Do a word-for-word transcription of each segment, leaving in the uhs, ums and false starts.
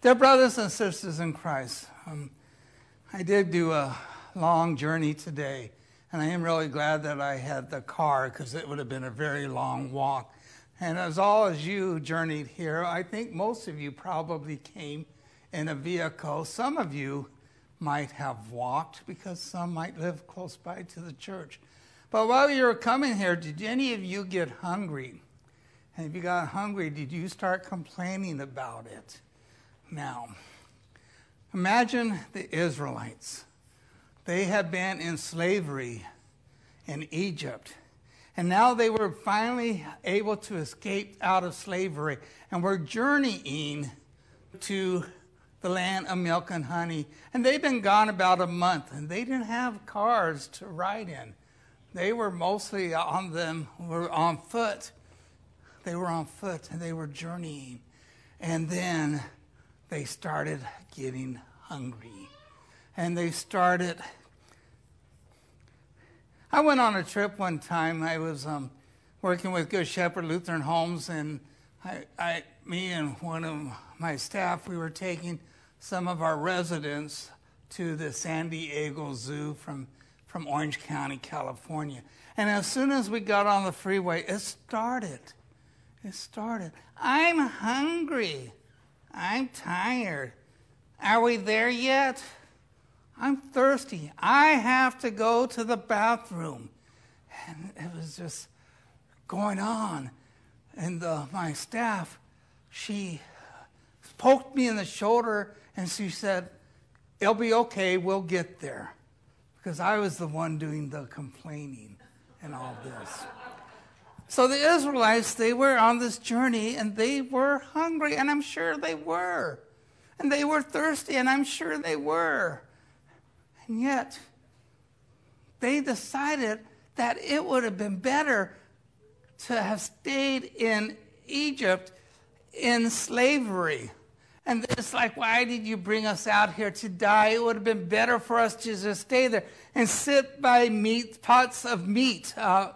Dear brothers and sisters in Christ, um, I did do a long journey today, and I am really glad that I had the car because it would have been a very long walk. And as all as you journeyed here, I think most of you probably came in a vehicle. Some of you might have walked because some might live close by to the church. But while you were coming here, did any of you get hungry? And if you got hungry, did you start complaining about it? Now, imagine the Israelites. They had been in slavery in Egypt. And now they were finally able to escape out of slavery and were journeying to the land of milk and honey. And they'd been gone about a month, and they didn't have cars to ride in. They were mostly on them, were on foot. They were on foot, and they were journeying. And then they started getting hungry. And they started... I went on a trip one time. I was um, working with Good Shepherd Lutheran Homes, and I, I, me and one of my staff, we were taking some of our residents to the San Diego Zoo from, from Orange County, California. And as soon as we got on the freeway, it started. It started. I'm hungry. I'm tired. Are we there yet? I'm thirsty. I have to go to the bathroom. And it was just going on. And uh, my staff, she poked me in the shoulder and she said, "It'll be okay, we'll get there." Because I was the one doing the complaining and all this. So the Israelites, they were on this journey and they were hungry, and I'm sure they were. And they were thirsty, and I'm sure they were. And yet, they decided that it would have been better to have stayed in Egypt in slavery. And it's like, why did you bring us out here to die? It would have been better for us to just stay there and sit by meat, pots of meat. Uh,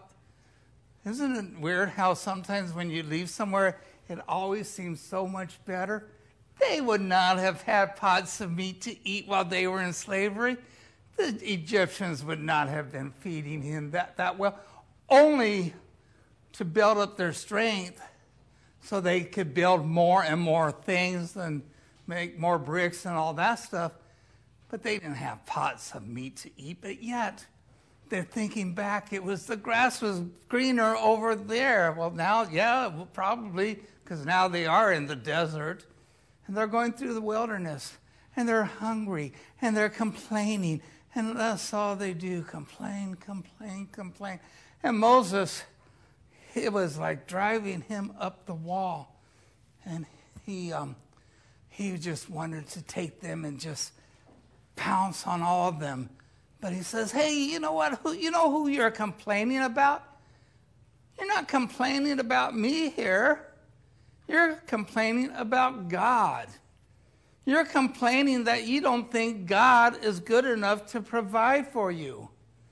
isn't it weird how sometimes when you leave somewhere, it always seems so much better? They would not have had pots of meat to eat while they were in slavery. The Egyptians would not have been feeding him that, that well, only to build up their strength so they could build more and more things and make more bricks and all that stuff. But they didn't have pots of meat to eat. But yet, they're thinking back, it was the grass was greener over there. Well, now, yeah, well, probably, because now they are in the desert. And they're going through the wilderness. And they're hungry. And they're complaining. And that's all they do, complain, complain, complain. And Moses, it was like driving him up the wall. And he um, he just wanted to take them and just pounce on all of them. But he says, hey, you know what? Who, you know who you're complaining about? You're not complaining about me here. You're complaining about God. You're complaining that you don't think God is good enough to provide for you.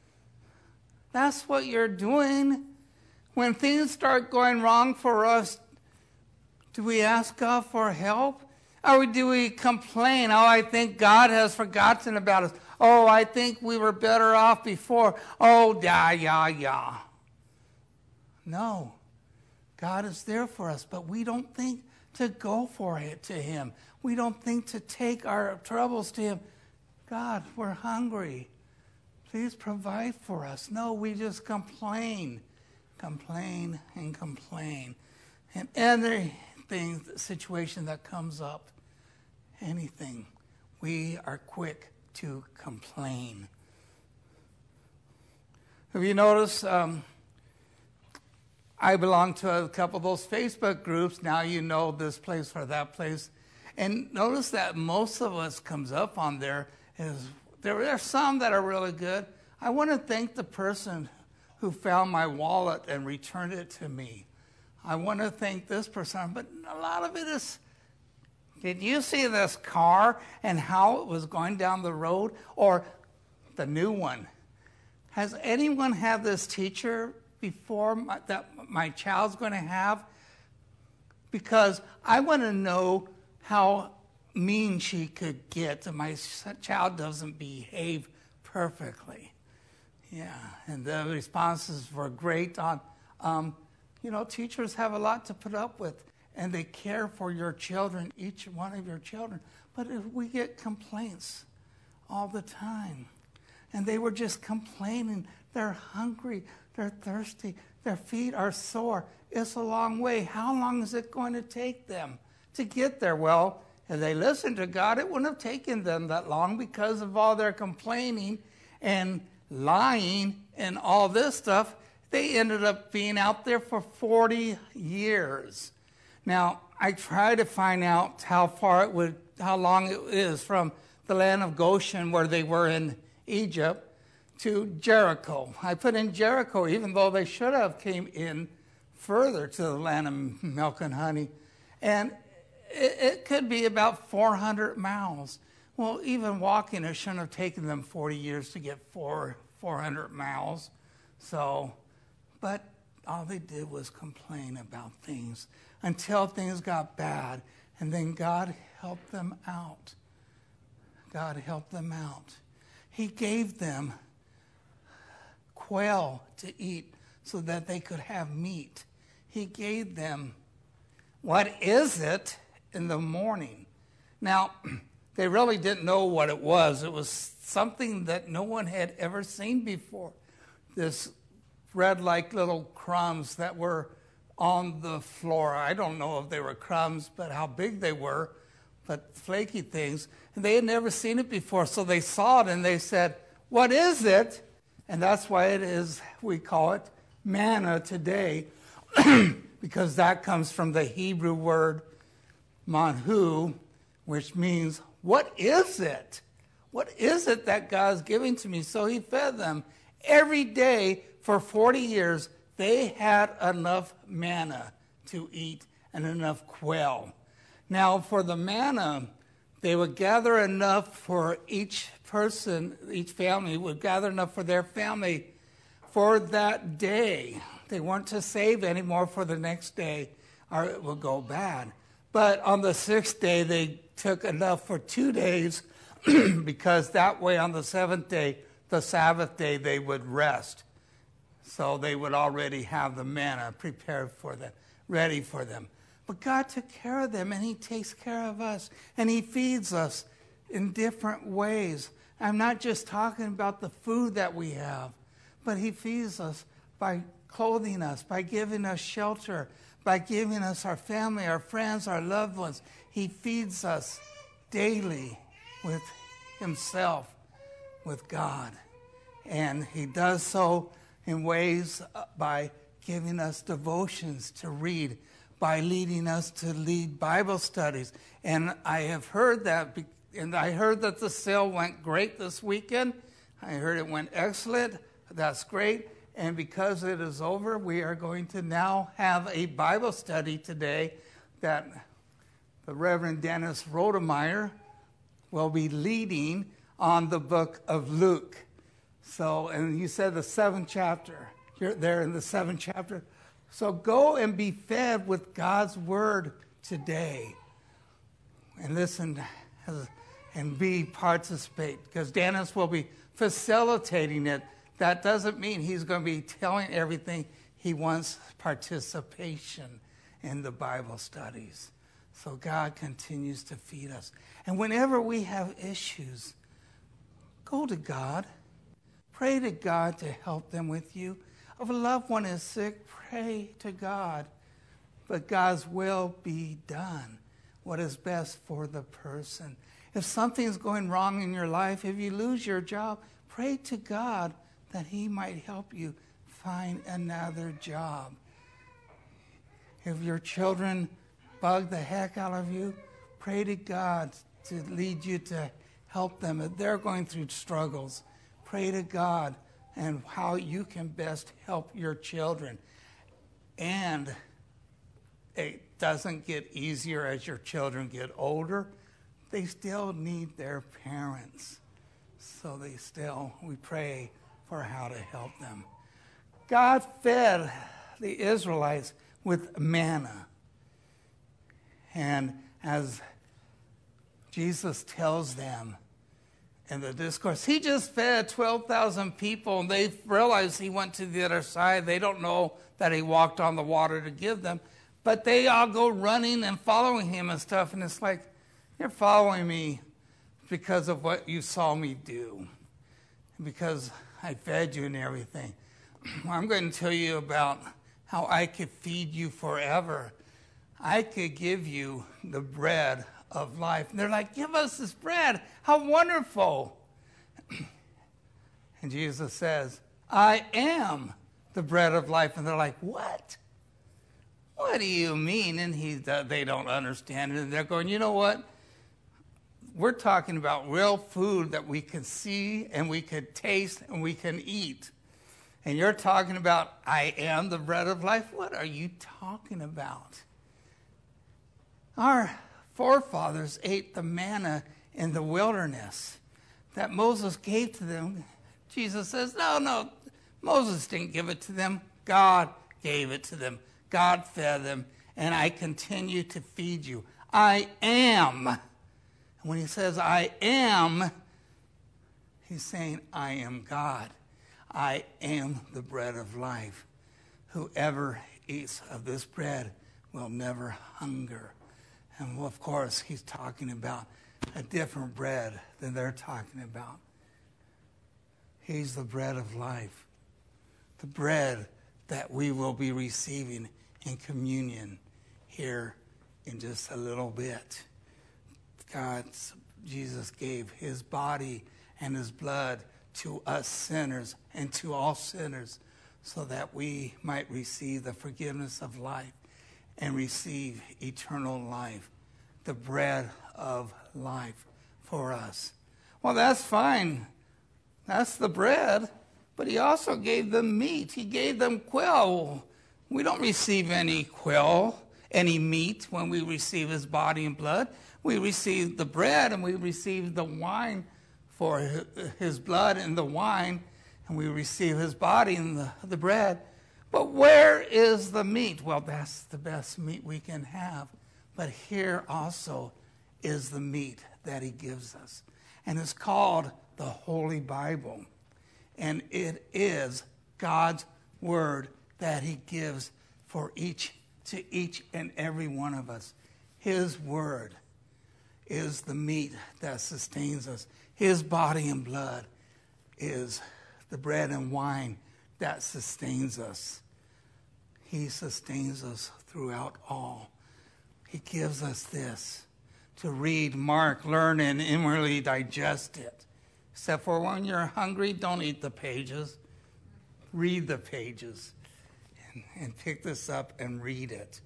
That's what you're doing. When things start going wrong for us, do we ask God for help? Or do we complain? Oh, I think God has forgotten about us. Oh, I think we were better off before. Oh, yeah, yeah, yeah. No. God is there for us, but we don't think to go for it to him. We don't think to take our troubles to him. God, we're hungry. Please provide for us. No, we just complain, complain, and complain. And anything, situation that comes up, anything, we are quick to complain. Have you noticed... Um, I belong to a couple of those Facebook groups. Now you know this place or that place. And notice that most of us comes up on there is, there are some that are really good. I want to thank the person who found my wallet and returned it to me. I want to thank this person. But a lot of it is, did you see this car and how it was going down the road? Or the new one. Has anyone had this teacher before my, that my child's going to have? Because I want to know how mean she could get, and my child doesn't behave perfectly. Yeah, and the responses were great on, um, you know, teachers have a lot to put up with, and they care for your children, each one of your children. But if we get complaints all the time, and they were just complaining, they're hungry, they're thirsty, their feet are sore. It's a long way. How long is it going to take them to get there? Well, if they listened to God, it wouldn't have taken them that long because of all their complaining and lying and all this stuff. They ended up being out there for forty years. Now, I tried to find out how far it would, how long it is from the land of Goshen, where they were in Egypt, to Jericho. I put in Jericho, even though they should have came in further to the land of milk and honey. And it, it could be about four hundred miles. Well, even walking, it shouldn't have taken them forty years to get four, 400 miles. So, but all they did was complain about things until things got bad. And then God helped them out. God helped them out. He gave them quail to eat so that they could have meat. He gave them, what is it, in the morning. Now, they really didn't know what it was. It was something that no one had ever seen before. This bread like little crumbs that were on the floor. I don't know if they were crumbs, but how big they were, but flaky things. And they had never seen it before, so they saw it and they said, what is it? And that's why it is, we call it manna today, because that comes from the Hebrew word manhu, which means, what is it? What is it that God's giving to me? So he fed them every day for forty years. They had enough manna to eat and enough quail. Now, for the manna, they would gather enough for each person, each family would gather enough for their family for that day. They weren't to save anymore for the next day, or it would go bad. But on the sixth day, they took enough for two days, because that way on the seventh day, the Sabbath day, they would rest. So they would already have the manna prepared for them, ready for them. But God took care of them, and he takes care of us, and he feeds us in different ways. I'm not just talking about the food that we have, but he feeds us by clothing us, by giving us shelter, by giving us our family, our friends, our loved ones. He feeds us daily with himself, with God. And he does so in ways by giving us devotions to read, by leading us to lead Bible studies. And I have heard that, and I heard that the sale went great this weekend. I heard it went excellent. That's great. And because it is over, we are going to now have a Bible study today that the Reverend Dennis Rodemeyer will be leading on the book of Luke. So, and you said the seventh chapter. You're there in the seventh chapter. So go and be fed with God's word today. And listen and be participate, because Dennis will be facilitating it. That doesn't mean he's going to be telling everything. He wants participation in the Bible studies. So God continues to feed us. And whenever we have issues, go to God. Pray to God to help them with you. If a loved one is sick, pray to God. But God's will be done. What is best for the person. If something's going wrong in your life, if you lose your job, pray to God that he might help you find another job. If your children bug the heck out of you, pray to God to lead you to help them. If they're going through struggles, pray to God and how you can best help your children. And it doesn't get easier as your children get older. They still need their parents. So they still, we pray for how to help them. God fed the Israelites with manna. And as Jesus tells them in the discourse, he just fed twelve thousand people, and they realize he went to the other side. They don't know that he walked on the water to give them, but they all go running and following him and stuff, and it's like, you're following me because of what you saw me do, because I fed you and everything. I'm going to tell you about how I could feed you forever. I could give you the bread of life. And they're like, give us this bread. How wonderful. And Jesus says, I am the bread of life. And they're like, what? What do you mean? And he, they don't understand it. And they're going, you know what? We're talking about real food that we can see and we can taste and we can eat. And you're talking about, I am the bread of life? What are you talking about? Our forefathers ate the manna in the wilderness that Moses gave to them. Jesus says, no, no, Moses didn't give it to them. God gave it to them. God fed them, and I continue to feed you. I am. And when he says, I am, he's saying, I am God. I am the bread of life. Whoever eats of this bread will never hunger. And of course, he's talking about a different bread than they're talking about. He's the bread of life. The bread that we will be receiving in communion here in just a little bit. God, Jesus gave his body and his blood to us sinners and to all sinners so that we might receive the forgiveness of life and receive eternal life, the bread of life for us. Well, that's fine. That's the bread. But he also gave them meat. He gave them quail. We don't receive any quail, any meat when we receive his body and blood. We receive the bread and we receive the wine for his blood and the wine, and we receive his body and the, the bread. But where is the meat? Well, that's the best meat we can have. But here also is the meat that he gives us. And it's called the Holy Bible. And it is God's word that he gives for each, to each and every one of us. His word is the meat that sustains us. His body and blood is the bread and wine that sustains us. He sustains us throughout all. He gives us this to read, mark, learn, and inwardly digest it. Except for when you're hungry, don't eat the pages. Read the pages and, and pick this up and read it.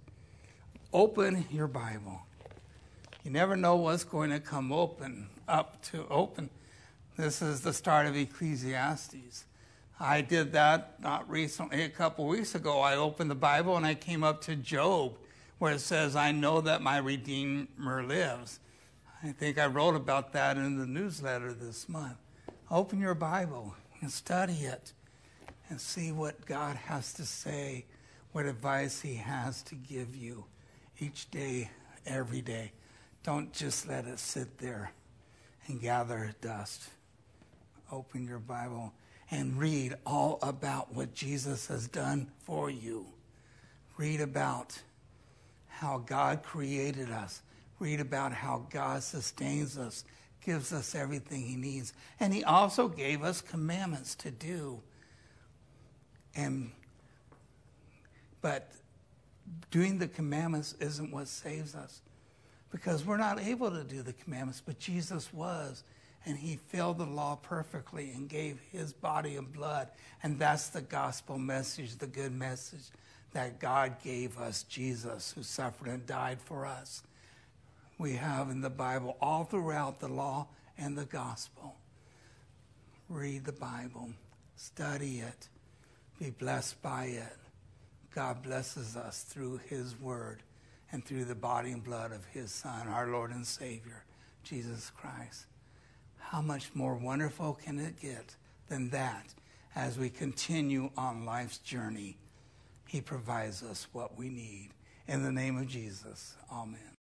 Open your Bible. You never know what's going to come open up to open. This is the start of Ecclesiastes. I did that not recently, a couple weeks ago. I opened the Bible and I came up to Job, where it says, I know that my Redeemer lives. I think I wrote about that in the newsletter this month. Open your Bible and study it and see what God has to say, what advice he has to give you each day, every day. Don't just let it sit there and gather dust. Open your Bible and read all about what Jesus has done for you. Read about how God created us. Read about how God sustains us, gives us everything he needs. And he also gave us commandments to do. And but doing the commandments isn't what saves us, because we're not able to do the commandments, but Jesus was. And he filled the law perfectly and gave his body and blood. And that's the gospel message, the good message that God gave us, Jesus, who suffered and died for us. We have in the Bible all throughout the law and the gospel. Read the Bible. Study it. Be blessed by it. God blesses us through his word and through the body and blood of his Son, our Lord and Savior, Jesus Christ. How much more wonderful can it get than that as we continue on life's journey? He provides us what we need. In the name of Jesus, amen.